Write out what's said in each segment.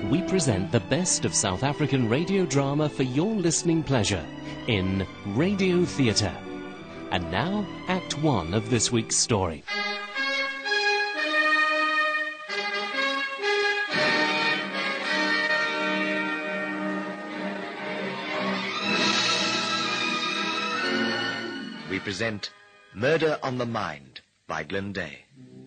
we present the best of South African radio drama for your listening pleasure in Radio Theatre. And now, Act 1 of this week's story. We present Murder on the Mind by Glyn Day.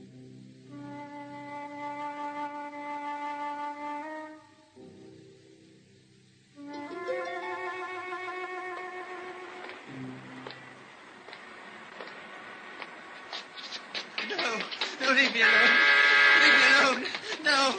No, leave me alone. Leave me alone. No.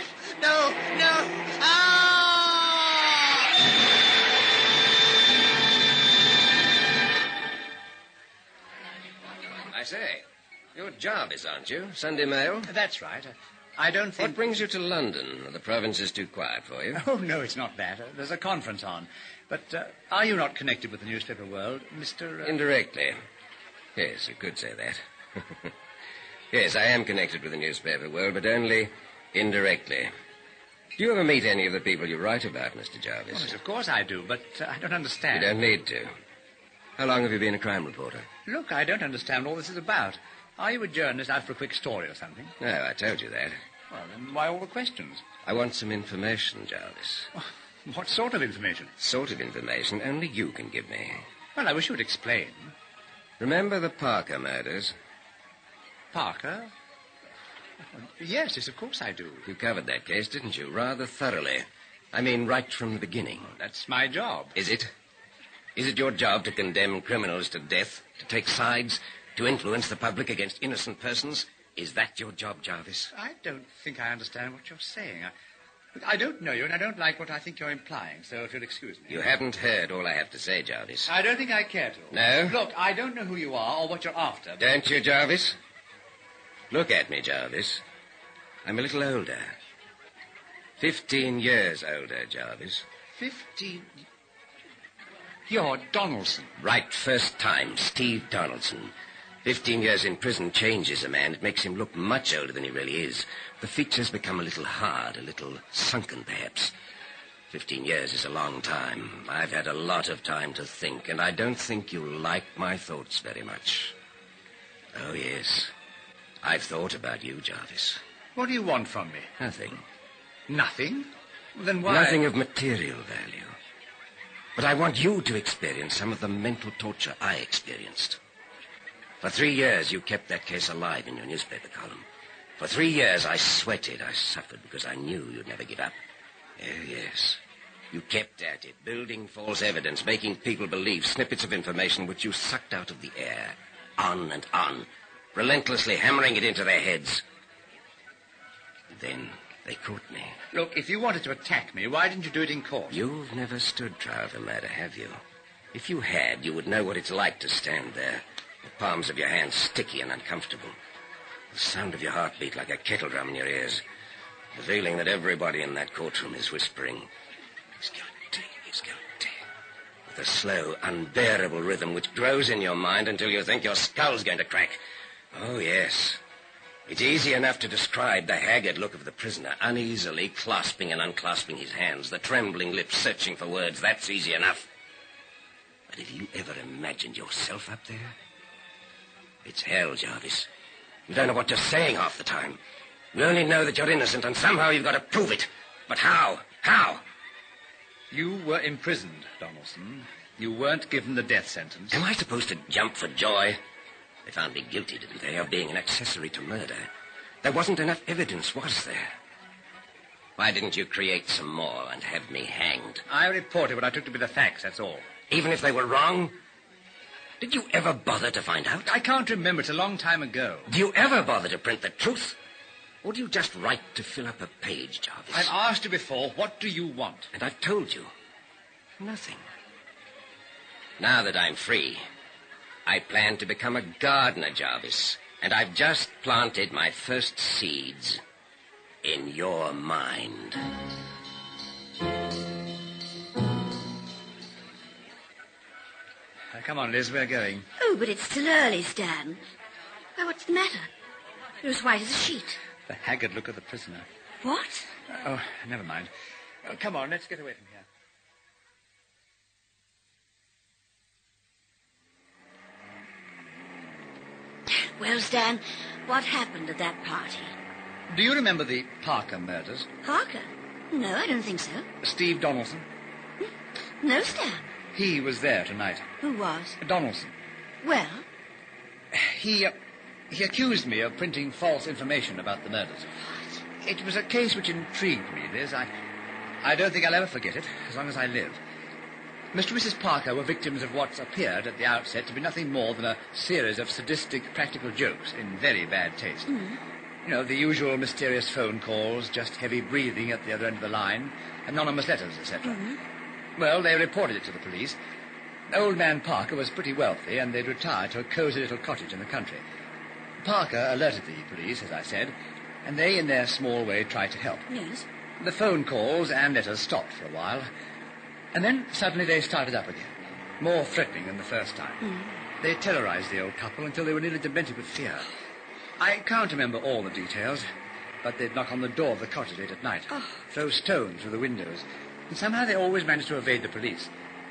I say, you're Jarvis, aren't you? Sunday Mail? That's right. I don't think... What brings you to London? Are the provinces too quiet for you? Oh, no, it's not that. There's a conference on. But are you not connected with the newspaper world, Mr... Indirectly. Yes, you could say that. Yes, I am connected with the newspaper world, but only indirectly. Do you ever meet any of the people you write about, Mr. Jarvis? Oh, yes, of course I do, but I don't understand. You don't need to. How long have you been a crime reporter? Look, I don't understand what all this is about. Are you a journalist out for a quick story or something? No, I told you that. Well, then why all the questions? I want some information, Jarvis. What sort of information? Sort of information only you can give me. Well, I wish you would explain. Remember the Parker murders? Parker? Yes, of course I do. You covered that case, didn't you? Rather thoroughly. I mean, right from the beginning. That's my job. Is it? Is it your job to condemn criminals to death, to take sides, to influence the public against innocent persons? Is that your job, Jarvis? I don't think I understand what you're saying. I don't know you, and I don't like what I think you're implying, so if you'll excuse me. You haven't heard all I have to say, Jarvis. I don't think I care to. No? Look, I don't know who you are or what you're after. But... Don't you, Jarvis? Look at me, Jarvis. I'm a little older. 15 years older, Jarvis. 15... You're Donaldson. Right, first time, Steve Donaldson. 15 years in prison changes a man. It makes him look much older than he really is. The features become a little hard, a little sunken, perhaps. 15 years is a long time. I've had a lot of time to think, and I don't think you'll like my thoughts very much. Oh, yes. I've thought about you, Jarvis. What do you want from me? Nothing. Nothing? Then why... Nothing of material value. But I want you to experience some of the mental torture I experienced. For 3 years, you kept that case alive in your newspaper column. For 3 years, I sweated, I suffered, because I knew you'd never give up. Oh, yes. You kept at it, building false evidence, making people believe snippets of information which you sucked out of the air. On and on, relentlessly hammering it into their heads. And then they caught me. Look, if you wanted to attack me, why didn't you do it in court? You've never stood trial for murder, have you? If you had, you would know what it's like to stand there, the palms of your hands sticky and uncomfortable, the sound of your heartbeat like a kettle drum in your ears, the feeling that everybody in that courtroom is whispering, "He's guilty, he's guilty," with a slow, unbearable rhythm which grows in your mind until you think your skull's going to crack. Oh, yes. It's easy enough to describe the haggard look of the prisoner, uneasily clasping and unclasping his hands, the trembling lips searching for words. That's easy enough. But have you ever imagined yourself up there? It's hell, Jarvis. You don't know what you're saying half the time. You only know that you're innocent, and somehow you've got to prove it. But how? How? You were imprisoned, Donaldson. You weren't given the death sentence. Am I supposed to jump for joy? They found me guilty, didn't they, of being an accessory to murder. There wasn't enough evidence, was there? Why didn't you create some more and have me hanged? I reported what I took to be the facts, that's all. Even if they were wrong? Did you ever bother to find out? I can't remember. It's a long time ago. Do you ever bother to print the truth? Or do you just write to fill up a page, Jarvis? I've asked you before, what do you want? And I've told you. Nothing. Now that I'm free, I plan to become a gardener, Jarvis. And I've just planted my first seeds in your mind. Come on, Liz, we're going. Oh, but it's still early, Stan. Why, what's the matter? You're as white as a sheet. The haggard look of the prisoner. What? Oh, never mind. Oh, come on, let's get away from here. Well, Stan, what happened at that party? Do you remember the Parker murders? Parker? No, I don't think so. Steve Donaldson? No, Stan. He was there tonight. Who was? Donaldson. Well, He accused me of printing false information about the murders. what? It was a case which intrigued me, Liz. I don't think I'll ever forget it, as long as I live. Mr. and Mrs. Parker were victims of what appeared at the outset to be nothing more than a series of sadistic practical jokes in very bad taste. Mm. You know, the usual mysterious phone calls, just heavy breathing at the other end of the line, anonymous letters, etc. Well, they reported it to the police. Old man Parker was pretty wealthy, and they'd retired to a cosy little cottage in the country. Parker alerted the police, as I said, and they, in their small way, tried to help. Yes. The phone calls and letters stopped for a while, and then suddenly they started up again, more threatening than the first time. They terrorized the old couple until they were nearly demented with fear. I can't remember all the details, but they'd knock on the door of the cottage late at night, throw stones through the windows, and somehow they always managed to evade the police.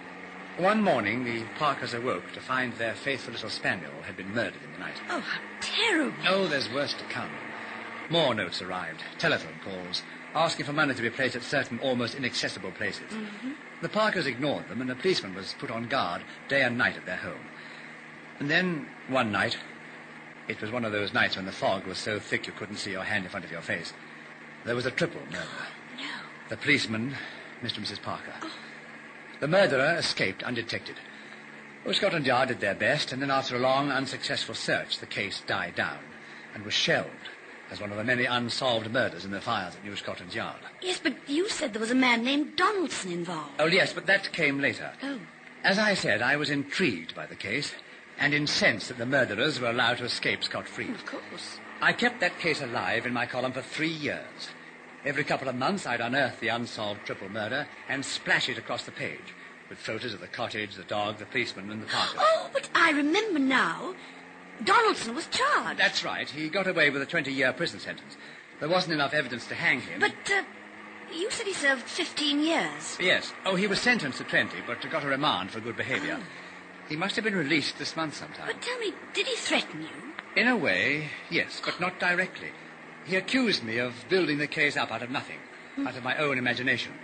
One morning, the Parkers awoke to find their faithful little spaniel had been murdered in the night. Oh, how terrible. Oh, there's worse to come. More notes arrived, telephone calls, asking for money to be placed at certain almost inaccessible places. The Parkers ignored them, and a policeman was put on guard day and night at their home. And then, one night, it was one of those nights when the fog was so thick you couldn't see your hand in front of your face, there was a triple murder. No. The policeman, Mr. and Mrs. Parker. The murderer escaped undetected. Well, Scotland Yard did their best, and then after a long, unsuccessful search, the case died down and was shelved as one of the many unsolved murders in the files at New Scotland Yard. Yes, but you said there was a man named Donaldson involved. Oh, yes, but that came later. Oh. As I said, I was intrigued by the case and incensed that the murderers were allowed to escape scot-free. Of course. I kept that case alive in my column for 3 years. Every couple of months, I'd unearth the unsolved triple murder and splash it across the page with photos of the cottage, the dog, the policeman, and the Parker. Oh, but I remember now. Donaldson was charged. That's right. He got away with a 20-year prison sentence. There wasn't enough evidence to hang him. But, you said he served 15 years. Yes. Oh, he was sentenced to 20, but got a remand for good behavior. He must have been released this month sometime. But tell me, did he threaten you? In a way, yes, but not directly. He accused me of building the case up out of nothing, out of my own imagination.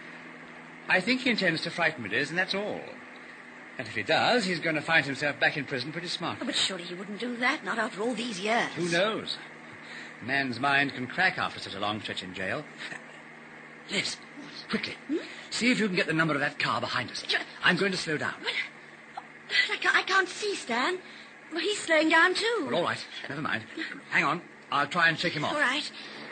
I think he intends to frighten me, Liz, and that's all. And if he does, he's going to find himself back in prison pretty smart. Oh, but surely he wouldn't do that, not after all these years. Who knows? A man's mind can crack after such a long stretch in jail. Liz, quickly, see if you can get the number of that car behind us. I'm going to slow down. I can't see, Stan. Well, he's slowing down, too. Well, all right, never mind. Hang on, I'll try and shake him off. All right.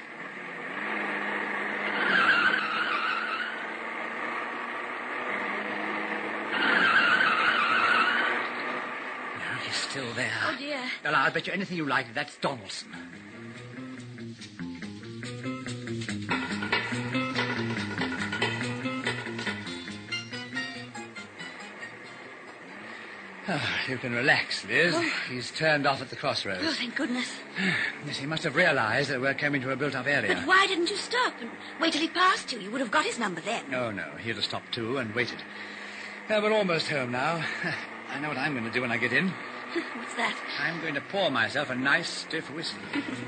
No, he's still there. Oh, dear. Well, I'll bet you anything you like that's Donaldson. You can relax, Liz. He's turned off at the crossroads. Oh, thank goodness. Yes, he must have realized that we're coming to a built-up area. But why didn't you stop and wait till he passed you? You would have got his number then. Oh, no. He'd have stopped, too, and waited. We're almost home now. I know what I'm going to do when I get in. What's that? I'm going to pour myself a nice, stiff whiskey.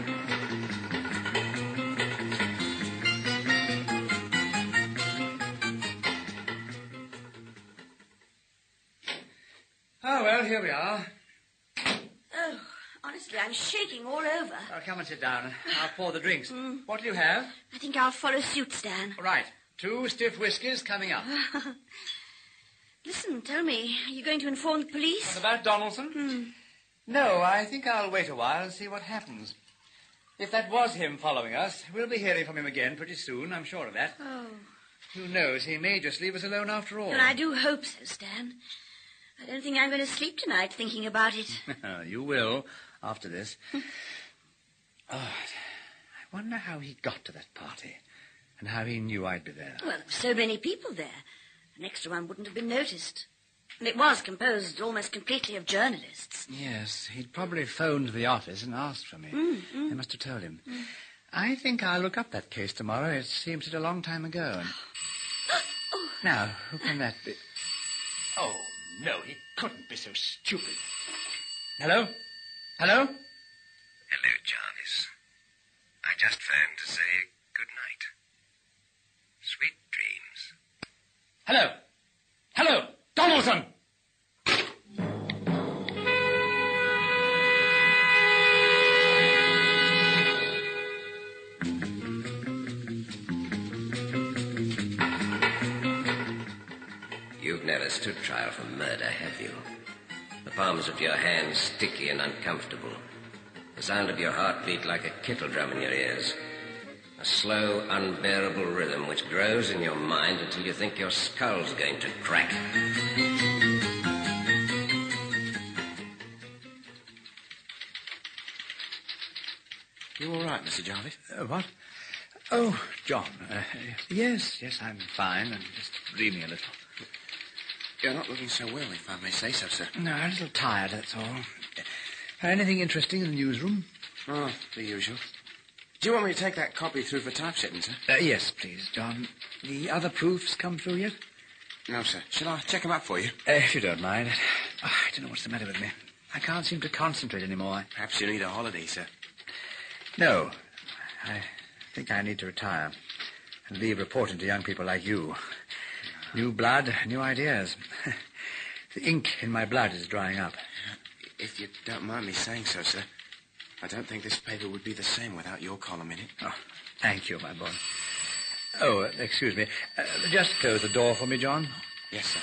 Oh, well, here we are. Oh, honestly, I'm shaking all over. Oh, come and sit down. I'll pour the drinks. What do you have? I think I'll follow suit, Stan. All right. 2 stiff whiskies coming up. Listen, tell me, are you going to inform the police? What about Donaldson? No, I think I'll wait a while and see what happens. If that was him following us, we'll be hearing from him again pretty soon, I'm sure of that. Oh. Who knows, he may just leave us alone after all. Well, I do hope so, Stan. I don't think I'm going to sleep tonight thinking about it. You will, after this. I wonder how he got to that party and how he knew I'd be there. Well, there were so many people there. An extra one wouldn't have been noticed. And it was composed almost completely of journalists. Yes, he'd probably phoned the office and asked for me. They must have told him. I think I'll look up that case tomorrow. It seems such a long time ago. Now, who can that be? Oh, no, he couldn't be so stupid. Hello? Hello? Hello, Jarvis. I just phoned to say good night. Sweet dreams. Hello? Hello? Donaldson! You've never stood trial for murder, have you? The palms of your hands sticky and uncomfortable. The sound of your heartbeat like a kettle drum in your ears. A slow, unbearable rhythm which grows in your mind until you think your skull's going to crack. You all right, Mr. Jarvis? What? Oh, John. Yes, I'm fine. I'm just dreaming a little. You're not looking so well, if I may say so, sir. No, a little tired, that's all. Anything interesting in the newsroom? Oh, the usual. Do you want me to take that copy through for typesetting, sir? Yes, please, John. The other proofs come through yet? No, sir. Shall I check them up for you? If you don't mind. I don't know what's the matter with me. I can't seem to concentrate anymore. Perhaps you need a holiday, sir. No. I think I need to retire and leave reporting to young people like you. New blood, new ideas. The ink in my blood is drying up. If you don't mind me saying so, sir, I don't think this paper would be the same without your column in it. Oh, thank you, my boy. Oh, excuse me. Just close the door for me, John. Yes, sir.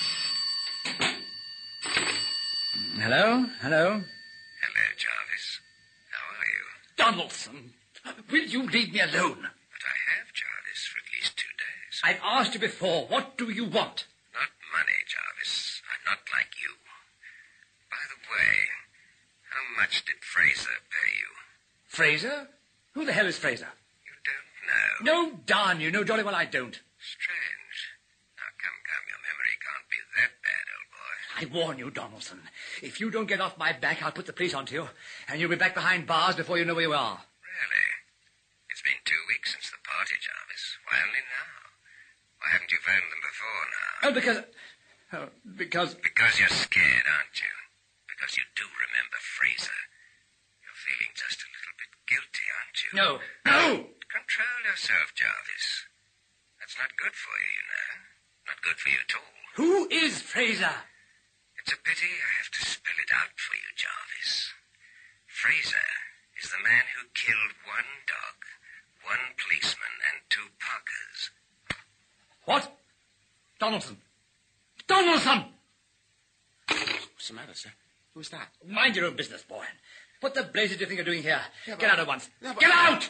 Hello? Hello? Hello, Jarvis. How are you? Donaldson, will you leave me alone? But I have, Jarvis, for at least 2 days. I've asked you before. What do you want? Not money, Jarvis. I'm not like you. By the way, how much did Fraser pay you? Fraser? Who the hell is Fraser? You don't know. No, darn you. No, jolly well I don't. Strange. Now, come. Your memory can't be that bad, old boy. I warn you, Donaldson. If you don't get off my back, I'll put the police onto you, and you'll be back behind bars before you know where you are. Really? It's been 2 weeks since the party, Jarvis. Why only now? Why haven't you phoned them before now? Because... Because you're scared, aren't you? Because you do remember Fraser. You're feeling just a little bit guilty, aren't you? No. Control yourself, Jarvis. That's not good for you, you know. Not good for you at all. Who is Fraser? It's a pity I have to spell it out for you, Jarvis. Fraser is the man who killed 1 dog, 1 policeman, and 2 Parkers. What? Donaldson! Donaldson! What's the matter, sir? Who's that? Mind your own business, boy. What the blazes do you think you're doing here? Yeah, but... Get out at once. Yeah, but... Get out!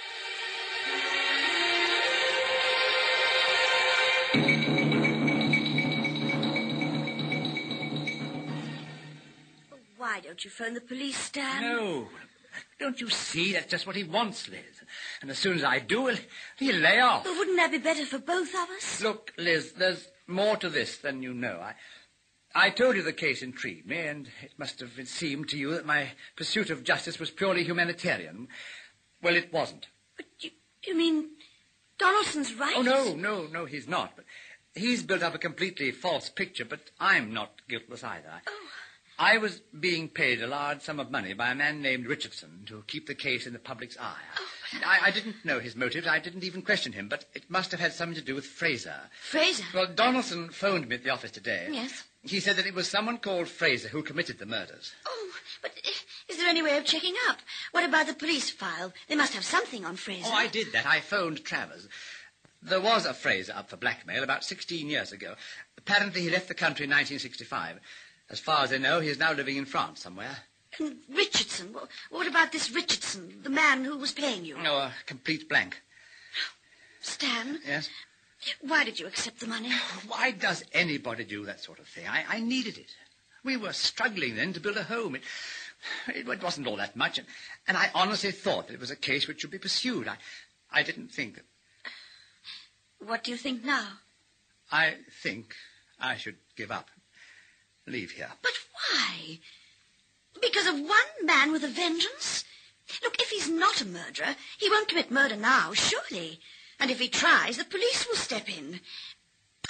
Why don't you phone the police, Stan? No. Don't you see? That's just what he wants, Liz. And as soon as I do, he'll lay off. Well, wouldn't that be better for both of us? Look, Liz, there's more to this than you know. I told you the case intrigued me, and it must have seemed to you that my pursuit of justice was purely humanitarian. Well, it wasn't. But you mean Donaldson's right? Oh, no, he's not. But he's built up a completely false picture, but I'm not guiltless either. Oh. I was being paid a large sum of money by a man named Richardson to keep the case in the public's eye. Oh, I didn't know his motives. I didn't even question him, but it must have had something to do with Fraser. Fraser? Well, Donaldson phoned me at the office today. Yes. He said that it was someone called Fraser who committed the murders. Oh, but is there any way of checking up? What about the police file? They must have something on Fraser. Oh, I did that. I phoned Travers. There was a Fraser up for blackmail about 16 years ago. Apparently he left the country in 1965. As far as I know, he is now living in France somewhere. And Richardson? What about this Richardson, the man who was paying you? No, a complete blank. Stan? Yes? Why did you accept the money? Why does anybody do that sort of thing? I needed it. We were struggling then to build a home. It wasn't all that much, and I honestly thought that it was a case which should be pursued. I didn't think that... What do you think now? I think I should give up. Leave here. But why? Because of one man with a vengeance? Look, if he's not a murderer, he won't commit murder now, surely. And if he tries, the police will step in.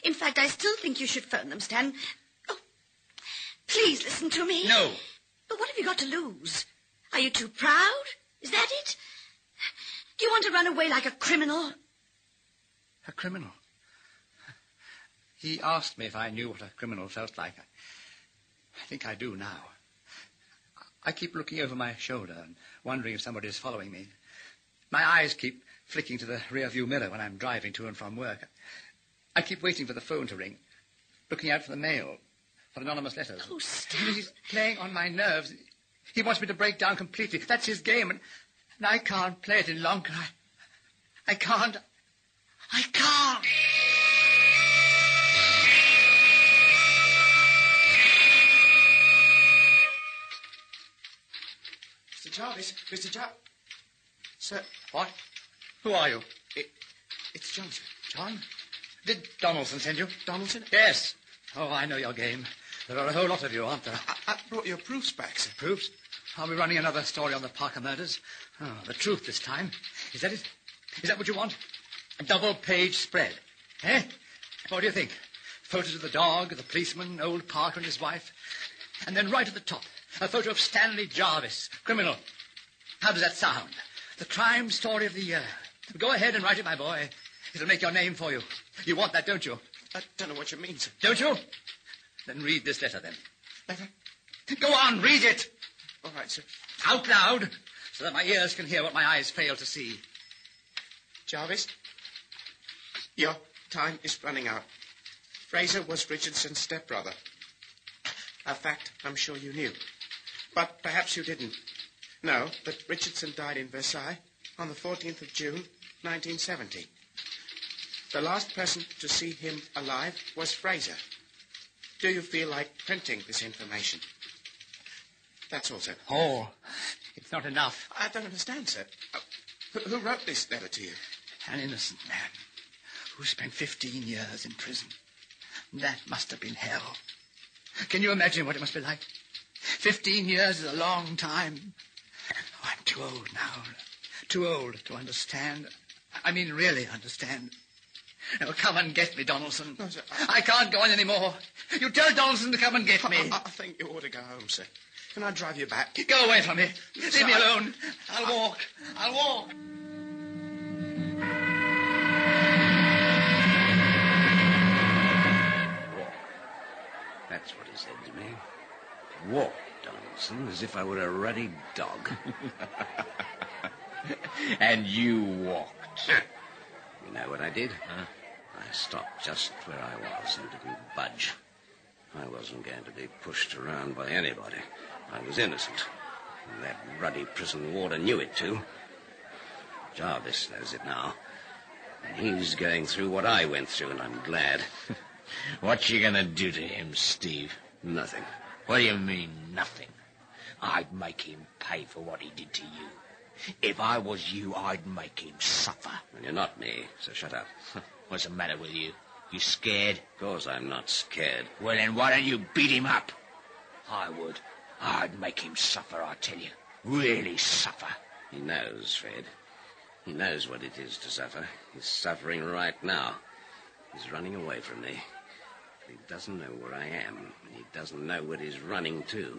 In fact, I still think you should phone them, Stan. Oh, please listen to me. No. But what have you got to lose? Are you too proud? Is that it? Do you want to run away like a criminal? A criminal? He asked me if I knew what a criminal felt like. I think I do now. I keep looking over my shoulder and wondering if somebody is following me. My eyes keep flicking to the rear-view mirror when I'm driving to and from work. I keep waiting for the phone to ring, looking out for the mail, for anonymous letters. Oh, Stan. He's playing on my nerves. He wants me to break down completely. That's his game, and I can't play it any longer. I can't. I can't. Mr. Jarvis, Mr. Jarvis. Sir. What? Who are you? It's John, sir. John? Did Donaldson send you? Donaldson? Yes. Oh, I know your game. There are a whole lot of you, aren't there? I brought your proofs back, sir. Proofs? Are we running another story on the Parker murders? Oh, the truth this time. Is that it? Is that what you want? A double-page spread. Eh? What do you think? Photos of the dog, the policeman, old Parker and his wife. And then right at the top, a photo of Stanley Jarvis, criminal. How does that sound? The crime story of the year. Go ahead and write it, my boy. It'll make your name for you. You want that, don't you? I don't know what you mean, sir. Don't you? Then read this letter, then. Letter? Go on, read it. All right, sir. Out loud, so that my ears can hear what my eyes fail to see. Jarvis, your time is running out. Fraser was Richardson's stepbrother. A fact I'm sure you knew. But perhaps you didn't know that Richardson died in Versailles on the 14th of June, 1970. The last person to see him alive was Fraser. Do you feel like printing this information? That's all, sir. Oh, it's not enough. I don't understand, sir. Who wrote this letter to you? An innocent man who spent 15 years in prison. That must have been hell. Can you imagine what it must be like? 15 years is a long time. Oh, I'm too old now. Too old to understand. I mean, really understand. Now, come and get me, Donaldson. No, sir, I can't go on anymore. You tell Donaldson to come and get me. I think you ought to go home, sir. Can I drive you back? Go away from me. Leave Sir, me alone. I'll walk. I'll walk. Walk. That's what he said to me. Walk, Donaldson, as if I were a ruddy dog. And you walked. You know what I did? Huh? I stopped just where I was and didn't budge. I wasn't going to be pushed around by anybody. I was innocent. And that ruddy prison warden knew it, too. Jarvis knows it now. And he's going through what I went through, and I'm glad. What you gonna do to him, Steve? Nothing. What do you mean, nothing? I'd make him pay for what he did to you. If I was you, I'd make him suffer. And you're not me, so shut up. What's the matter with you? You scared? Of course I'm not scared. Well, then why don't you beat him up? I would. I'd make him suffer, I tell you. Really suffer. He knows, Fred. He knows what it is to suffer. He's suffering right now. He's running away from me. But he doesn't know where I am, and he doesn't know what he's running to.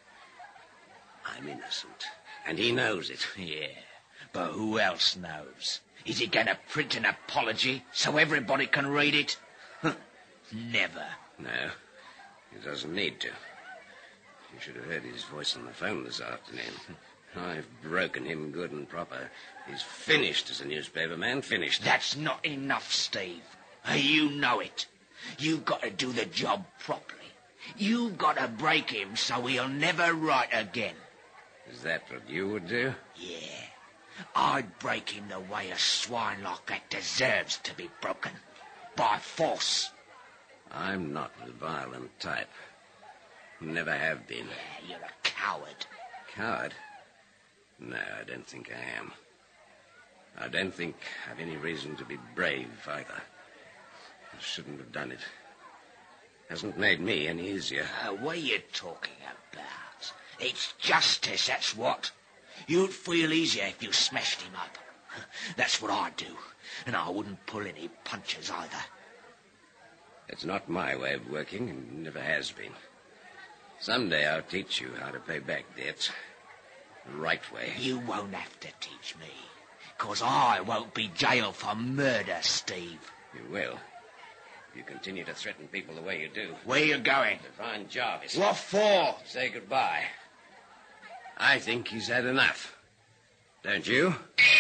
I'm innocent, and he knows it. Yeah, but who else knows? Is he going to print an apology so everybody can read it? Never. No, he doesn't need to. You should have heard his voice on the phone this afternoon. I've broken him good and proper. He's finished as a newspaper man, finished. That's not enough, Steve. You know it. You've got to do the job properly. You've got to break him so he'll never write again. Is that what you would do? Yeah. I'd break him the way a swine like that deserves to be broken. By force. I'm not the violent type. Never have been. Yeah, you're a coward. Coward? No, I don't think I am. I don't think I've any reason to be brave, either. I shouldn't have done it. Hasn't made me any easier. What are you talking about? It's justice, that's what. You'd feel easier if you smashed him up. That's what I'd do. And I wouldn't pull any punches either. It's not my way of working, and never has been. Someday I'll teach you how to pay back debts. The right way. You won't have to teach me, 'cause I won't be jailed for murder, Steve. You will. If you continue to threaten people the way you do. Where you going? To find Jarvis. What for? Say goodbye. I think he's had enough. Don't you?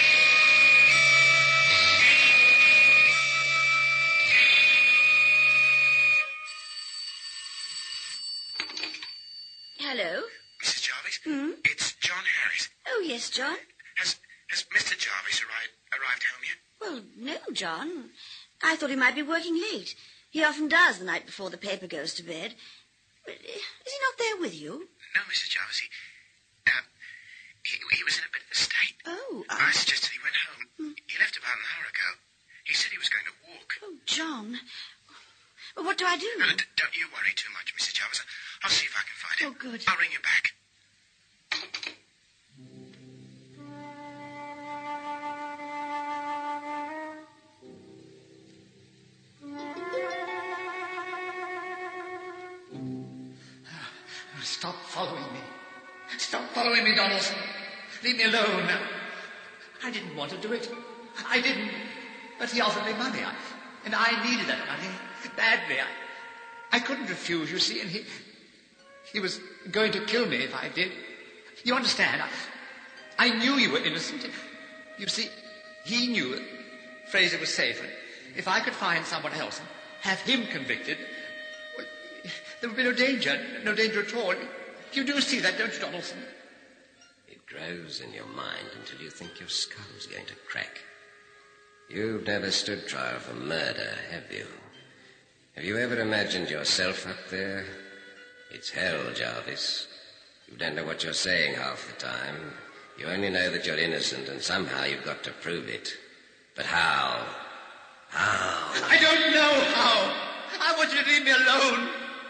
Hello? Mrs. Jarvis? It's John Harris. Oh, yes, John. Has Mr. Jarvis arrived home yet? Well, no, John. I thought he might be working late. He often does the night before the paper goes to bed. But is he not there with you? No, Mrs. Jarvis. He was in a bit of a state. Oh. I suggested he went home. He left about an hour ago. He said he was going to walk. Oh, John. Well, what do I do? Don't you worry too much, Mrs. Jarvis. I'll see if I can find him. Oh, good. I'll ring you back. Stop following me. Stop following me, Donaldson. Leave me alone. I didn't want to do it. I didn't. But he offered me money, and I needed that money badly. I couldn't refuse, you see, and he was going to kill me if I did. You understand? I knew you were innocent. You see, he knew that Fraser was safe, and if I could find someone else and have him convicted, well, there would be no danger at all. You do see that, don't you, Donaldson? It grows in your mind until you think your skull's going to crack. You've never stood trial for murder, have you? Have you ever imagined yourself up there? It's hell, Jarvis. You don't know what you're saying half the time. You only know that you're innocent, and somehow you've got to prove it. But how? How? I don't know how. I want you to leave me alone.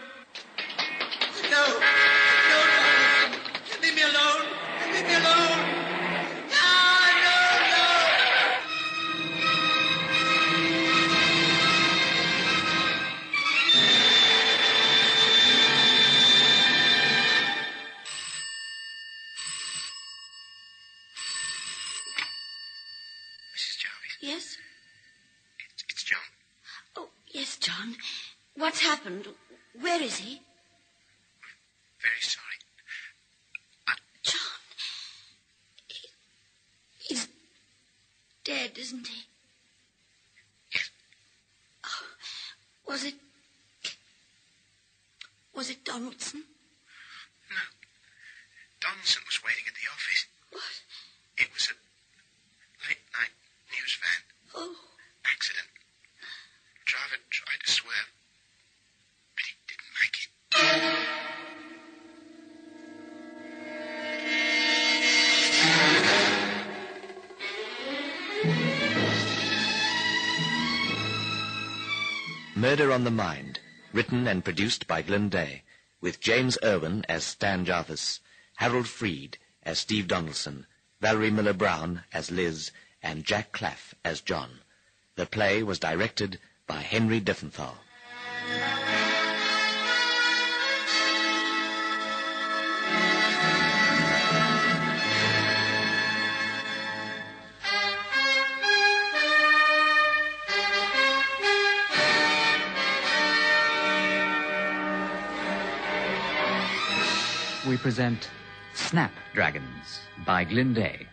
No, leave me alone. Leave me alone. Mrs. Jarvis? Yes? It's John. Oh, yes, John. What's happened? Where is he? Very sorry. John. He's dead, isn't he? Yes. Oh, was it Donaldson? No. Donaldson was waiting at the office. What? It was a late-night news van. Oh. Accident. Driver tried to swerve, but he didn't make it. Murder on the Mind, written and produced by Glyn Day, with James Irwin as Stan Jarvis, Harold Freed as Steve Donaldson, Valerie Miller-Brown as Liz, and Jack Claff as John. The play was directed by Henry Diffenthal. We present Snapdragons by Glyn Day.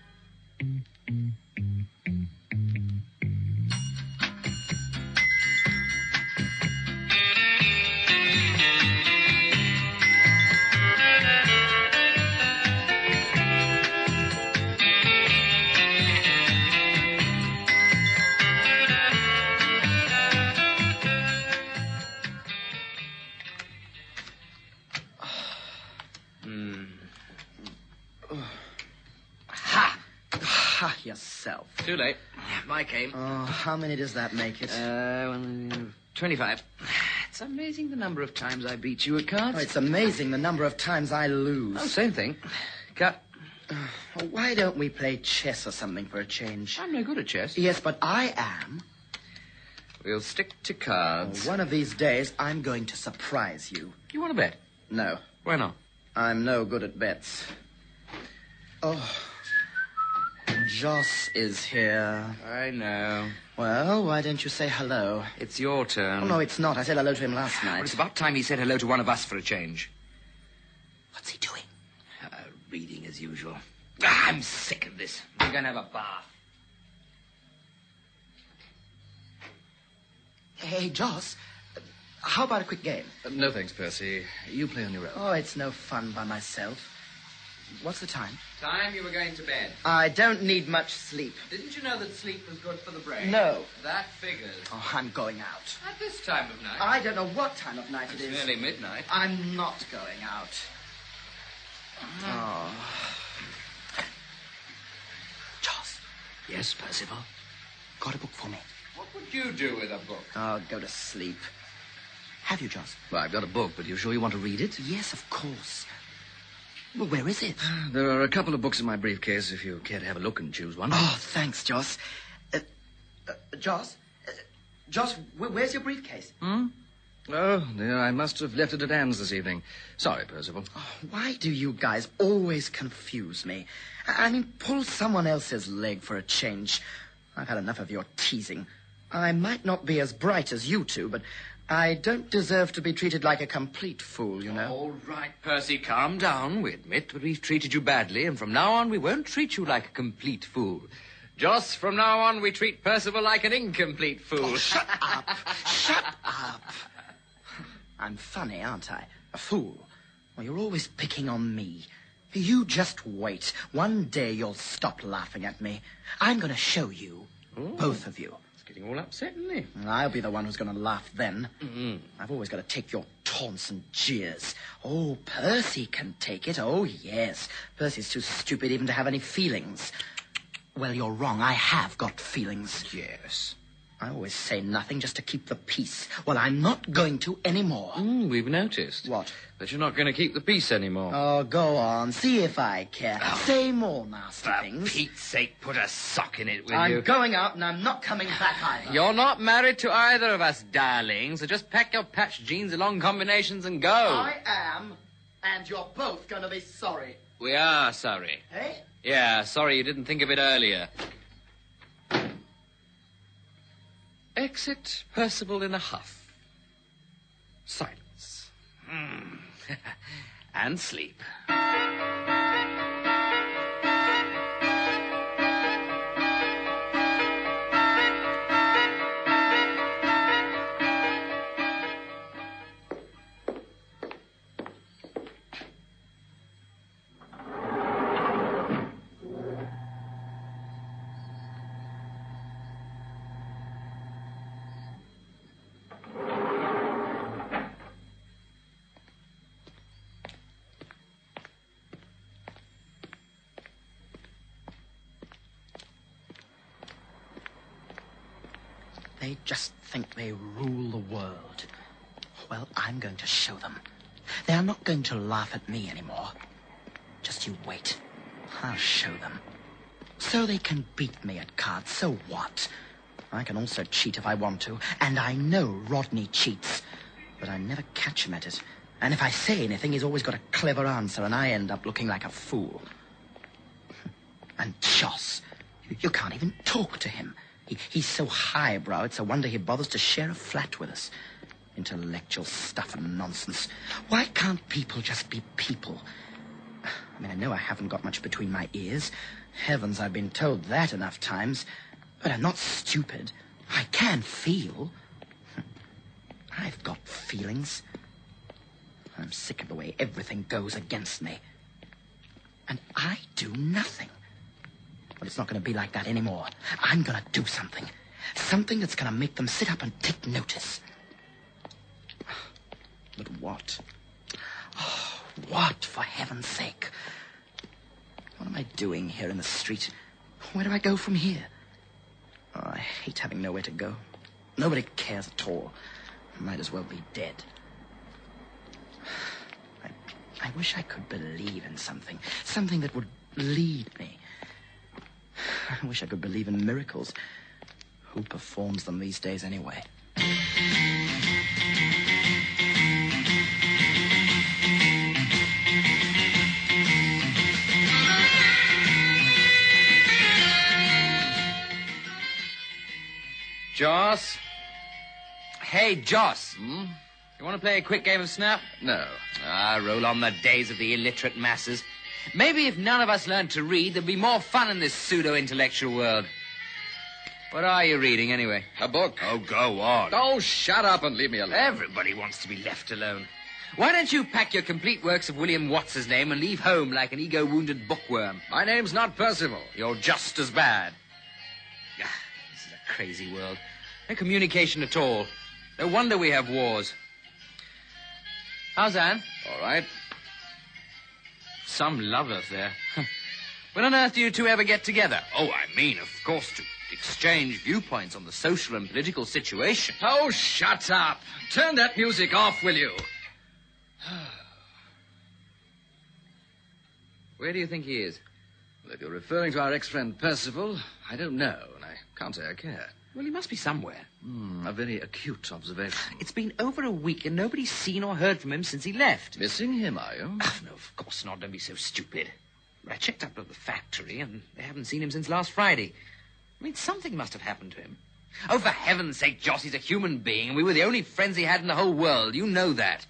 Yourself. Too late. Mike came. Oh, how many does that make it? 25. It's amazing the number of times I beat you at cards. Oh, it's amazing the number of times I lose. Oh, same thing. Cut. Why don't we play chess or something for a change? I'm no good at chess. Yes, but I am. We'll stick to cards. One of these days, I'm going to surprise you. You want to bet? No, Why not? I'm no good at bets. Oh, Joss is here. I know. Well, why don't you say hello? It's your turn. Oh, no, it's not. I said hello to him last night. Well, it's about time he said hello to one of us for a change. What's he doing? Reading as usual. I'm sick of this. I'm going to have a bath. Hey, Joss, how about a quick game? No thanks, Percy. You play on your own. Oh, it's no fun by myself. What's the time? Time you were going to bed. I don't need much sleep. Didn't you know that sleep was good for the brain? No. That figures. Oh, I'm going out. At this time of night. I don't know what time of night it It's is. nearly midnight. I'm not going out. Oh. Joss. Yes, Percival? Got a book for me. What would you do with a book? Oh, go to sleep. Have you, Joss? Well, I've got a book, but you sure you want to read it? Yes, of course. Well, where is it? There are a couple of books in my briefcase, if you care to have a look and choose one. Oh, thanks, Joss. Joss? Joss, where's your briefcase? Oh, dear, I must have left it at Anne's this evening. Sorry, Percival. Oh, why do you guys always confuse me? I mean, pull someone else's leg for a change. I've had enough of your teasing. I might not be as bright as you two, but I don't deserve to be treated like a complete fool, you know. All right, Percy, calm down. We admit that we've treated you badly, and from now on we won't treat you like a complete fool. Joss, from now on we treat Percival like an incomplete fool. Oh, shut up. Shut up. I'm funny, aren't I? A fool. Well, you're always picking on me. You just wait. One day you'll stop laughing at me. I'm going to show you. Both of you. It's getting all upset, isn't he? I'll be the one who's going to laugh then. I've always got to take your taunts and jeers. Oh, Percy can take it. Oh, yes. Percy's too stupid even to have any feelings. Well, you're wrong. I have got feelings. Yes. I always say nothing just to keep the peace. Well, I'm not going to anymore. We've noticed. What? That you're not going to keep the peace anymore. Oh, go on. See if I care. Say more nasty For things. Pete's sake, put a sock in it, will I'm you? going out and I'm not coming back either. You're not married to either of us, darling, so just pack your patched jeans along combinations and go. I am, and you're both going to be sorry. We are sorry. Eh? Yeah, sorry you didn't think of it earlier. Exit Percival in a huff. Silence. And sleep. They just think they rule the world. Well, I'm going to show them. They're not going to laugh at me anymore. Just you wait. I'll show them. So they can beat me at cards. So what? I can also cheat if I want to. And I know Rodney cheats. But I never catch him at it. And if I say anything, he's always got a clever answer, and I end up looking like a fool. And Joss, you can't even talk to him. He's so highbrow, it's a wonder he bothers to share a flat with us. Intellectual stuff and nonsense. Why can't people just be people? I mean, I know I haven't got much between my ears. Heavens, I've been told that enough times. But I'm not stupid. I can feel. I've got feelings. I'm sick of the way everything goes against me. And I do nothing. But it's not going to be like that anymore. I'm going to do something. Something that's going to make them sit up and take notice. But what? Oh, what, for heaven's sake? What am I doing here in the street? Where do I go from here? Oh, I hate having nowhere to go. Nobody cares at all. I might as well be dead. I wish I could believe in something. Something that would lead me. I wish I could believe in miracles. Who performs them these days anyway? Joss? Hey, Joss. You want to play a quick game of Snap? No. Roll on the days of the illiterate masses. Maybe if none of us learned to read, there'd be more fun in this pseudo-intellectual world. What are you reading, anyway? A book. Oh, go on. Oh, shut up and leave me alone. Everybody wants to be left alone. Why don't you pack your complete works of William What's-his-name and leave home like an ego-wounded bookworm? My name's not Percival. You're just as bad. This is a crazy world. No communication at all. No wonder we have wars. How's Anne? All right. Some love affair. When on earth do you two ever get together? Oh, I mean, of course, to exchange viewpoints on the social and political situation. Oh, shut up. Turn that music off, will you? Where do you think he is? Well, if you're referring to our ex-friend Percival, I don't know, and I can't say I care. Well, he must be somewhere. A very acute observation. It's been over a week and nobody's seen or heard from him since he left. Missing him, are you? No, of course not. Don't be so stupid. I checked up at the factory and they haven't seen him since last Friday. I mean, something must have happened to him. Oh, for heaven's sake, Joss, he's a human being and we were the only friends he had in the whole world. You know that.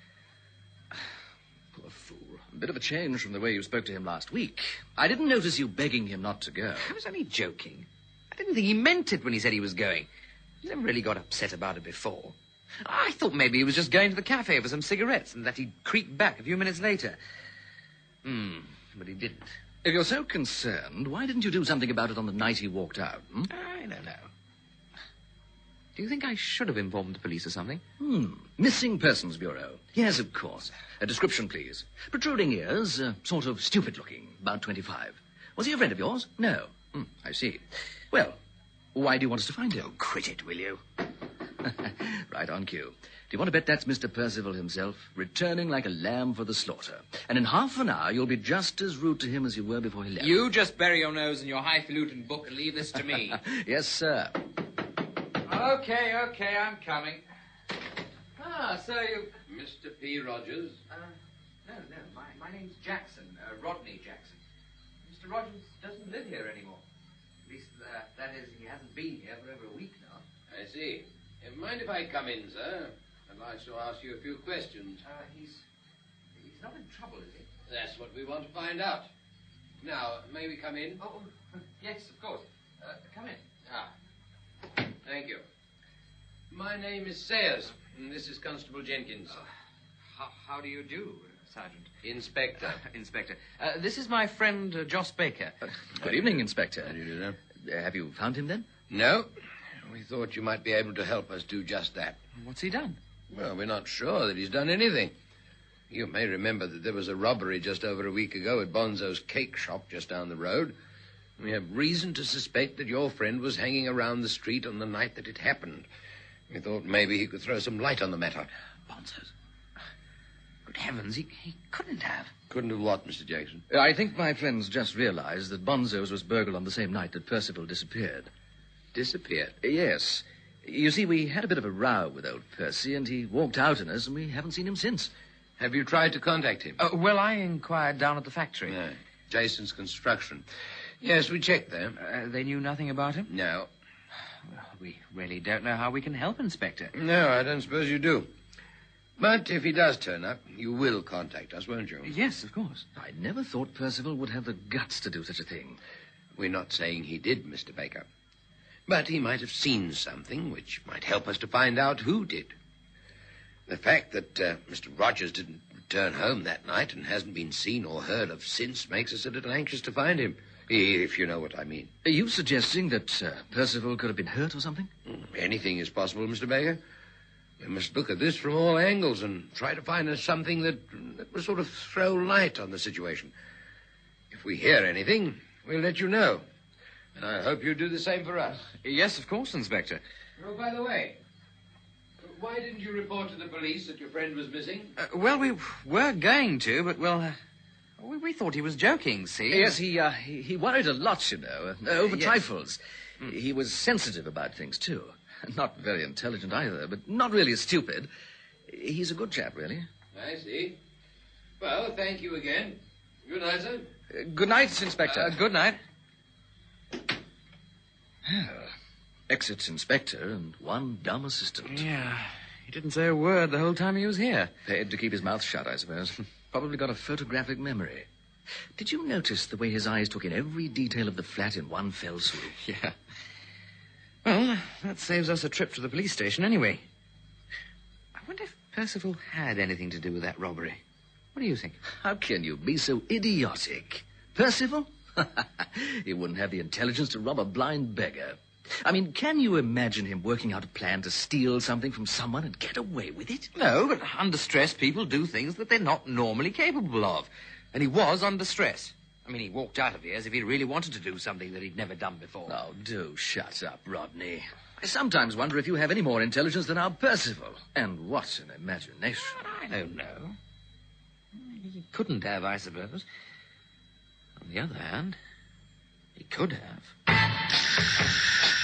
Poor fool. A bit of a change from the way you spoke to him last week. I didn't notice you begging him not to go. I was only joking. I didn't think he meant it when he said he was going. He never really got upset about it before. I thought maybe he was just going to the cafe for some cigarettes and that he'd creep back a few minutes later. But he didn't. If you're so concerned, why didn't you do something about it on the night he walked out? I don't know. Do you think I should have informed the police or something? Missing Persons Bureau. Yes, of course. A description, please. Protruding ears, sort of stupid-looking, about 25. Was he a friend of yours? No. I see. Well, why do you want us to find him? Oh, quit it, will you? Right on cue. Do you want to bet that's Mr. Percival himself, returning like a lamb for the slaughter? And in half an hour, you'll be just as rude to him as you were before he left. You just bury your nose in your highfalutin book and leave this to me. Yes, sir. Okay, I'm coming. So you... Mr. P. Rogers? No, my name's Jackson, Rodney Jackson. Mr. Rogers doesn't live here anymore. At least, that is, he hasn't been here for over a week now. I see. Mind if I come in, sir? I'd like to ask you a few questions. He's not in trouble, is he? That's what we want to find out. Now, may we come in? Oh, yes, of course. Come in. Thank you. My name is Sayers, and this is Constable Jenkins. How do you do, Sergeant? Inspector. Inspector. This is my friend, Joss Baker. Good evening, Inspector. How do you do, sir? Have you found him, then? No. We thought you might be able to help us do just that. What's he done? Well, we're not sure that he's done anything. You may remember that there was a robbery just over a week ago at Bonzo's cake shop just down the road. We have reason to suspect that your friend was hanging around the street on the night that it happened. We thought maybe he could throw some light on the matter. Bonzo's? Good heavens, he couldn't have. Couldn't have what, Mr. Jackson? I think my friends just realized that Bonzo's was burgled on the same night that Percival disappeared. Disappeared? Yes. You see, we had a bit of a row with old Percy, and he walked out on us, and we haven't seen him since. Have you tried to contact him? Well, I inquired down at the factory. No. Jason's Construction. Yes, we checked there. They knew nothing about him? No. Well, we really don't know how we can help, Inspector. No, I don't suppose you do. But if he does turn up, you will contact us, won't you? Yes, of course. I never thought Percival would have the guts to do such a thing. We're not saying he did, Mr. Baker. But he might have seen something which might help us to find out who did. The fact that Mr. Rogers didn't return home that night and hasn't been seen or heard of since makes us a little anxious to find him, if you know what I mean. Are you suggesting that Percival could have been hurt or something? Anything is possible, Mr. Baker. We must look at this from all angles and try to find us something that will sort of throw light on the situation. If we hear anything, we'll let you know. And I hope you do the same for us. Yes, of course, Inspector. Oh, by the way, why didn't you report to the police that your friend was missing? Well, we were going to, but, we thought he was joking, see? Yes, he worried a lot, you know, over trifles. He was sensitive about things, too. Not very intelligent either, but not really stupid. He's a good chap, really. I see. Well, thank you again. Good night, sir. Good night, Inspector. Good night. Ex-inspector and one dumb assistant. Yeah, he didn't say a word the whole time he was here. Paid to keep his mouth shut, I suppose. Probably got a photographic memory. Did you notice the way his eyes took in every detail of the flat in one fell swoop? Yeah. Well, that saves us a trip to the police station anyway. I wonder if Percival had anything to do with that robbery. What do you think? How can you be so idiotic? Percival? He wouldn't have the intelligence to rob a blind beggar. I mean, can you imagine him working out a plan to steal something from someone and get away with it? No, but under stress, people do things that they're not normally capable of. And he was under stress. I mean, he walked out of here as if he really wanted to do something that he'd never done before. Oh, do shut up, Rodney. I sometimes wonder if you have any more intelligence than our Percival. And what an imagination. I don't know. He couldn't have, I suppose. On the other hand, he could have.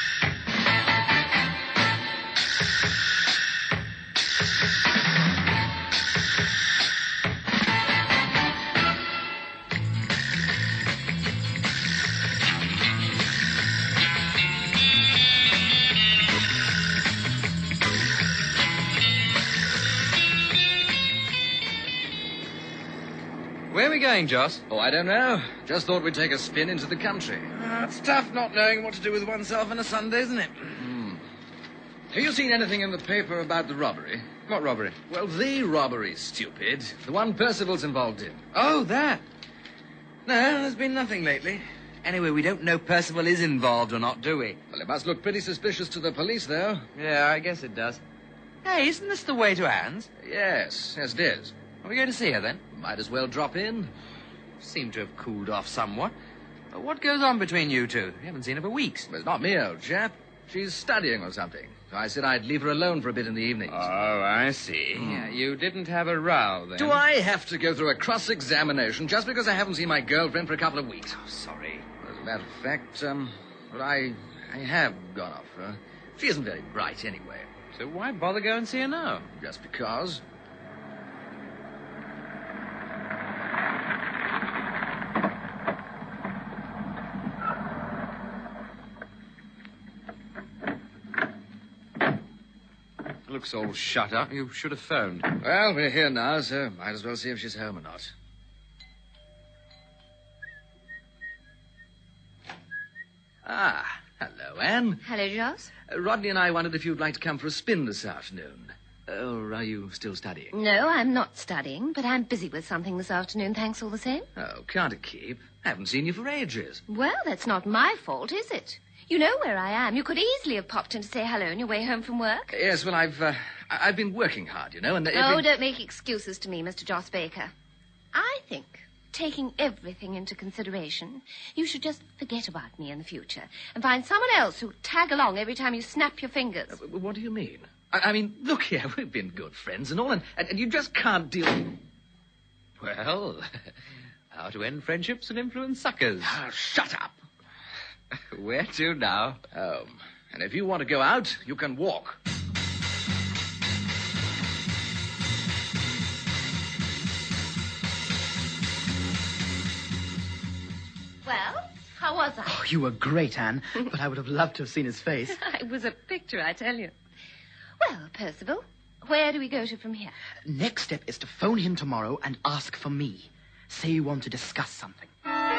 Where are we going, Joss? Oh, I don't know. Just thought we'd take a spin into the country. It's tough not knowing what to do with oneself on a Sunday, isn't it? Have you seen anything in the paper about the robbery? What robbery? Well, the robbery, stupid. The one Percival's involved in. Oh, that. No, there's been nothing lately. Anyway, we don't know Percival is involved or not, do we? Well, it must look pretty suspicious to the police, though. Yeah, I guess it does. Hey, isn't this the way to Anne's? Yes, it is. Are we going to see her, then? Might as well drop in. Seem to have cooled off somewhat. But what goes on between you two? We haven't seen her for weeks. Well, it's not me, old chap. She's studying or something. So I said I'd leave her alone for a bit in the evenings. Oh, I see. Yeah, you didn't have a row, then? Do I have to go through a cross-examination just because I haven't seen my girlfriend for a couple of weeks? Oh, sorry. As a matter of fact, well, I have gone off her. She isn't very bright anyway. So why bother going and see her now? Just because. Looks all shut up. You should have phoned. Well, we're here now, so might as well see if she's home or not. Ah, hello, Anne. Hello, Joss. Rodney and I wondered if you'd like to come for a spin this afternoon. Or are you still studying? No, I'm not studying, but I'm busy with something this afternoon, thanks all the same. Oh, can't it keep? Haven't seen you for ages. Well, that's not my fault, is it? You know where I am. You could easily have popped in to say hello on your way home from work. Yes, well, I've been working hard, you know, and... Oh, don't make excuses to me, Mr. Joss Baker. I think, taking everything into consideration, you should just forget about me in the future and find someone else who'll tag along every time you snap your fingers. What do you mean? I mean, look here, we've been good friends and all, and you just can't deal... Well, how to end friendships and influence suckers. Oh, shut up. Where to now? Home. And if you want to go out, you can walk. Well, how was I? Oh, you were great, Anne, but I would have loved to have seen his face. It was a picture, I tell you. Well, Percival, where do we go to from here? Next step is to phone him tomorrow and ask for me. Say you want to discuss something.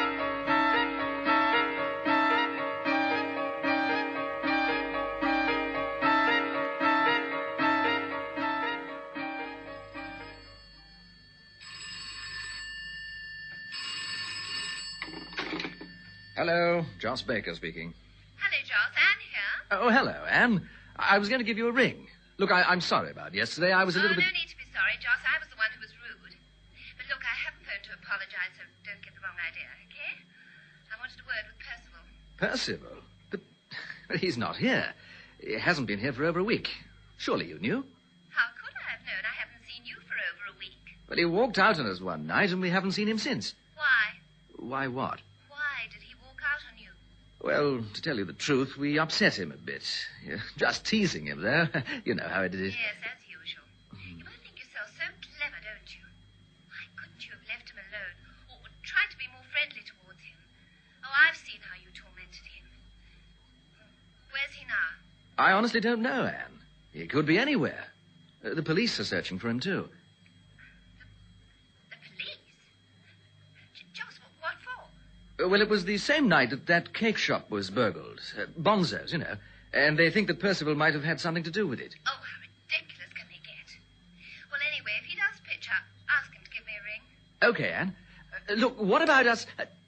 Hello, Joss Baker speaking. Hello, Joss. Anne here. Oh, hello, Anne. I was going to give you a ring. Look, I'm sorry about yesterday. I was a little bit... No need to be sorry, Joss. I was the one who was rude. But look, I haven't phoned to apologize, so don't get the wrong idea, okay? I wanted a word with Percival. Percival? But he's not here. He hasn't been here for over a week. Surely you knew? How could I have known? I haven't seen you for over a week. But he walked out on us one night, and we haven't seen him since. Why? Why what? Why did he walk out on you? Well, to tell you the truth, we upset him a bit. Just teasing him, though. You know how it is. Yes, as usual. You both think yourself so clever, don't you? Why couldn't you have left him alone, or tried to be more friendly towards him? Oh, I've seen how you tormented him. Where's he now? I honestly don't know, Anne. He could be anywhere. The police are searching for him, too. The police? Joss, what for? Well, it was the same night that cake shop was burgled. Bonzo's, you know. And they think that Percival might have had something to do with it. Oh, how ridiculous can they get? Well, anyway, if he does pitch up, ask him to give me a ring. Okay, Anne. Look, what about us...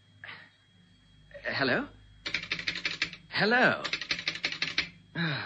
hello? Hello? Oh.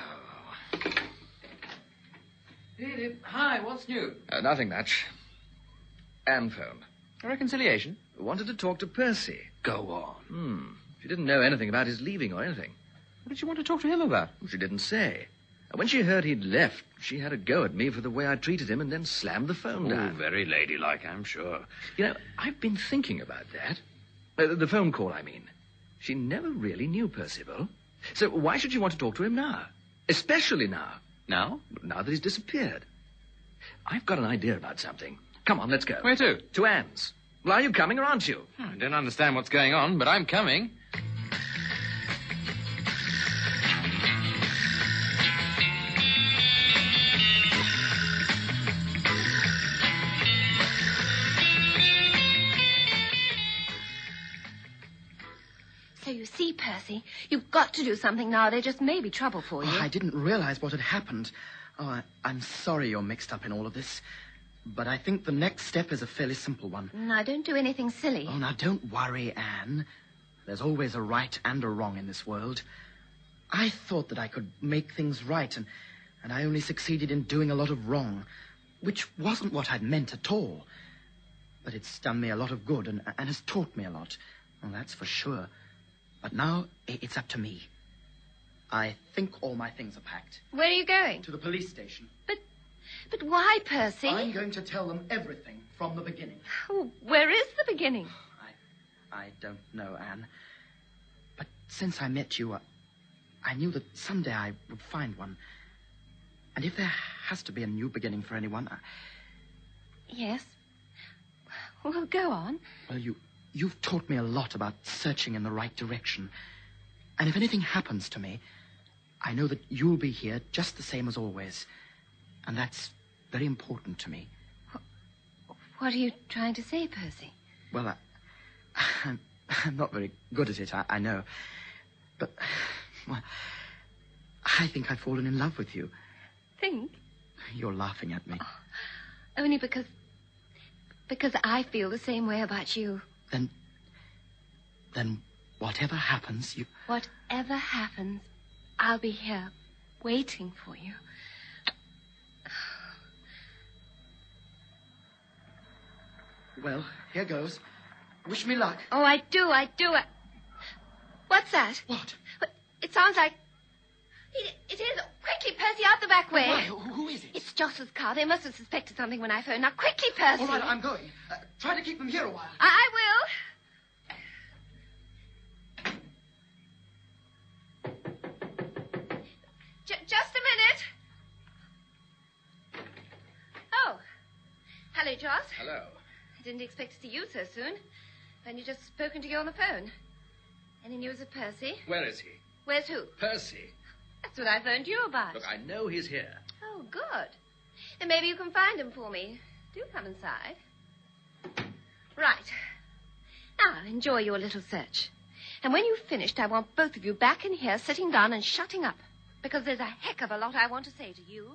Edith, hi, what's new? Nothing much. Anne phoned. A reconciliation? Wanted to talk to Percy. Go on. She didn't know anything about his leaving or anything. What did you want to talk to him about? She didn't say. When she heard he'd left, she had a go at me for the way I treated him and then slammed the phone down. Very ladylike, I'm sure. You know, I've been thinking about that. The phone call, I mean. She never really knew Percival. So why should she want to talk to him now? Especially now. Now? Now that he's disappeared. I've got an idea about something. Come on, let's go. Where to? To Anne's. Well, are you coming or aren't you? I don't understand what's going on, but I'm coming. So you see, Percy, you've got to do something now. There just may be trouble for you. Oh, I didn't realize what had happened. Oh, I'm sorry you're mixed up in all of this. But I think the next step is a fairly simple one. Now, don't do anything silly. Oh, now, don't worry, Anne. There's always a right and a wrong in this world. I thought that I could make things right, and I only succeeded in doing a lot of wrong, which wasn't what I'd meant at all. But it's done me a lot of good and has taught me a lot. Well, that's for sure. But now, it's up to me. I think all my things are packed. Where are you going? To the police station. But why, Percy? I'm going to tell them everything from the beginning. Oh, where is the beginning? I don't know, Anne. But since I met you, I knew that someday I would find one. And if there has to be a new beginning for anyone... Yes. Well, go on. Well, you've taught me a lot about searching in the right direction. And if anything happens to me, I know that you'll be here just the same as always. And that's very important to me. What are you trying to say, Percy? Well, I'm not very good at it, I know. But, well, I think I've fallen in love with you. Think? You're laughing at me. Oh, only because I feel the same way about you. Then whatever happens, Whatever happens, I'll be here, waiting for you. Well, here goes. Wish me luck. Oh, I do. What's that? What? It sounds like... It is. Quickly, Percy, out the back way. Why? Who is it? It's Joss's car. They must have suspected something when I phoned. Now, quickly, Percy. All right, I'm going. Try to keep them here a while. I will. Just a minute. Oh. Hello, Joss. Hello. I didn't expect to see you so soon. I've only just spoken to you on the phone. Any news of Percy? Where is he? Where's who? Percy. That's what I phoned you about. Look, I know he's here. Oh, good. Then maybe you can find him for me. Do come inside. Right. Now, enjoy your little search. And when you've finished, I want both of you back in here, sitting down and shutting up. Because there's a heck of a lot I want to say to you.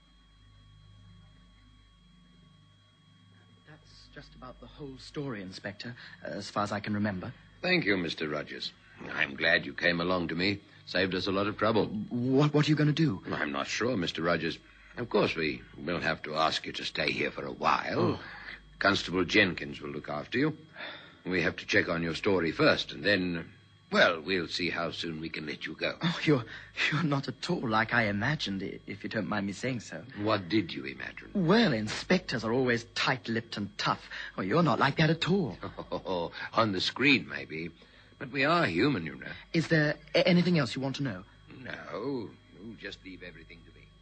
That's just about the whole story, Inspector, as far as I can remember. Thank you, Mr. Rogers. I'm glad you came along to me. Saved us a lot of trouble. What are you going to do? I'm not sure, Mr. Rogers. Of course, we will have to ask you to stay here for a while. Oh. Constable Jenkins will look after you. We have to check on your story first, and then, well, we'll see how soon we can let you go. Oh, you're not at all like I imagined, if you don't mind me saying so. What did you imagine? Well, inspectors are always tight-lipped and tough. Oh, you're not like that at all. Oh, on the screen, maybe. But we are human, you know. Is there anything else you want to know? No, just leave everything to me.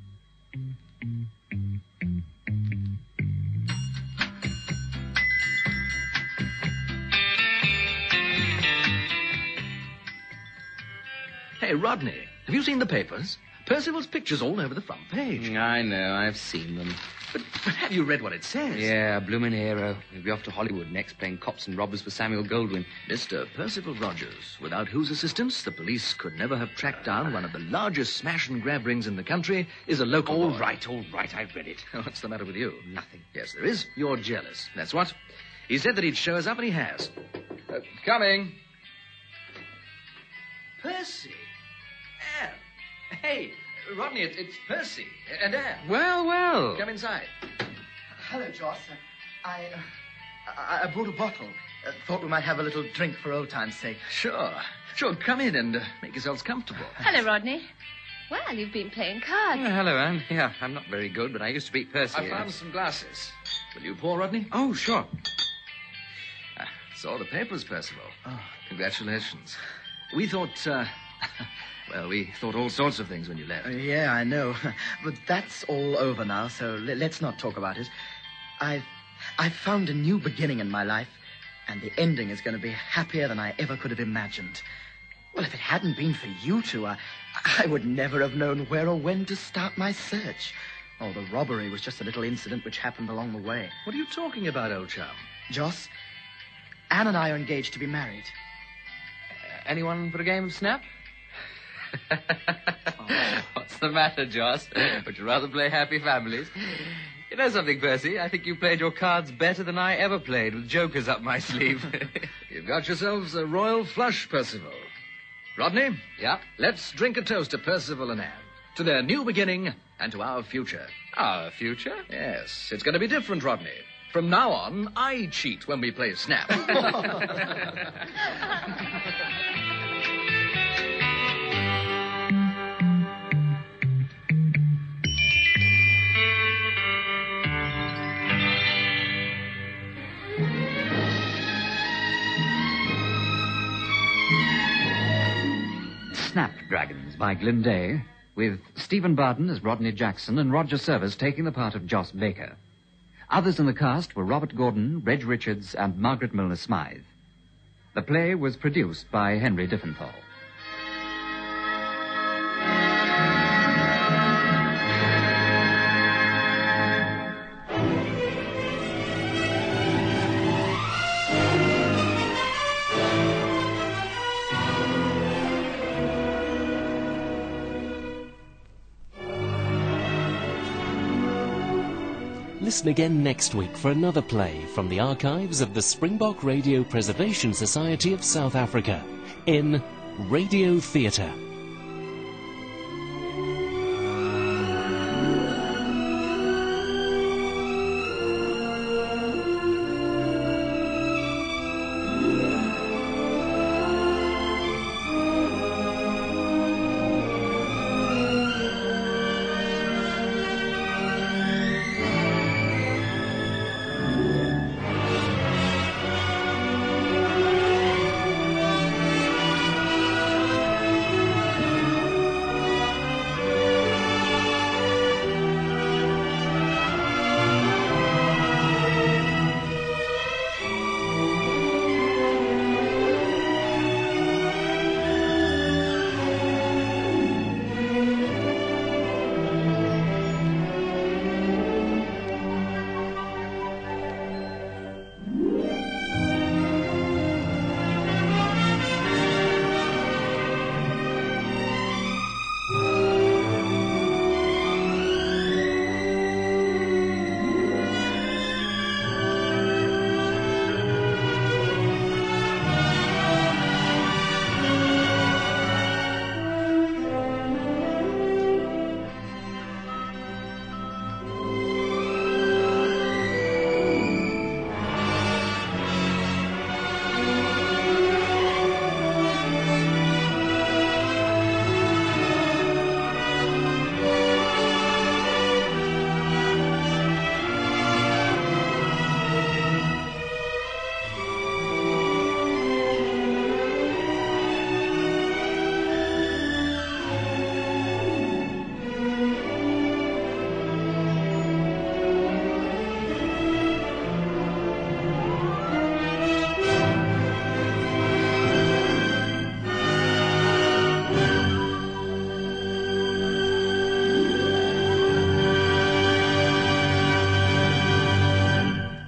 Hey, Rodney, have you seen the papers? Percival's picture's all over the front page. I know, I've seen them. But have you read what it says? Yeah, bloomin' hero. He'll be off to Hollywood next, playing cops and robbers for Samuel Goldwyn. Mr. Percival Rogers, without whose assistance the police could never have tracked down one of the largest smash and grab rings in the country, is a local All boy. right, I've read it. What's the matter with you? Nothing. Yes, there is. You're jealous. That's what. He said that he'd show us up, and he has. Coming. Percy. Anne. Hey, Rodney, it's Percy and Anne. Well. Come inside. Hello, Joss. I brought a bottle. Thought we might have a little drink for old time's sake. Sure. Come in and make yourselves comfortable. Hello, Rodney. Well, you've been playing cards. Hello, Anne. Yeah, I'm not very good, but I used to beat Percy. I found some glasses. Will you pour, Rodney? Oh, sure. Saw the papers, Percival. Oh. Congratulations. We thought, we thought all sorts of things when you left. Yeah, I know. But that's all over now, so let's not talk about it. I've found a new beginning in my life, and the ending is going to be happier than I ever could have imagined. Well, if it hadn't been for you two, I would never have known where or when to start my search. Oh, the robbery was just a little incident which happened along the way. What are you talking about, old chum? Joss, Anne and I are engaged to be married. Anyone for a game of Snap? What's the matter, Joss? Would you rather play Happy Families? You know something, Percy? I think you played your cards better than I ever played, with jokers up my sleeve. You've got yourselves a royal flush, Percival. Rodney? Yeah? Let's drink a toast to Percival and Anne, to their new beginning and to our future. Our future? Yes, it's going to be different, Rodney. From now on, I cheat when we play Snap. Snapdragons by Glyn Day, with Stephen Barton as Rodney Jackson and Roger Service taking the part of Joss Baker. Others in the cast were Robert Gordon, Reg Richards, and Margaret Milner Smythe. The play was produced by Henry Diffenthal. Listen again next week for another play from the archives of the Springbok Radio Preservation Society of South Africa in Radio Theatre.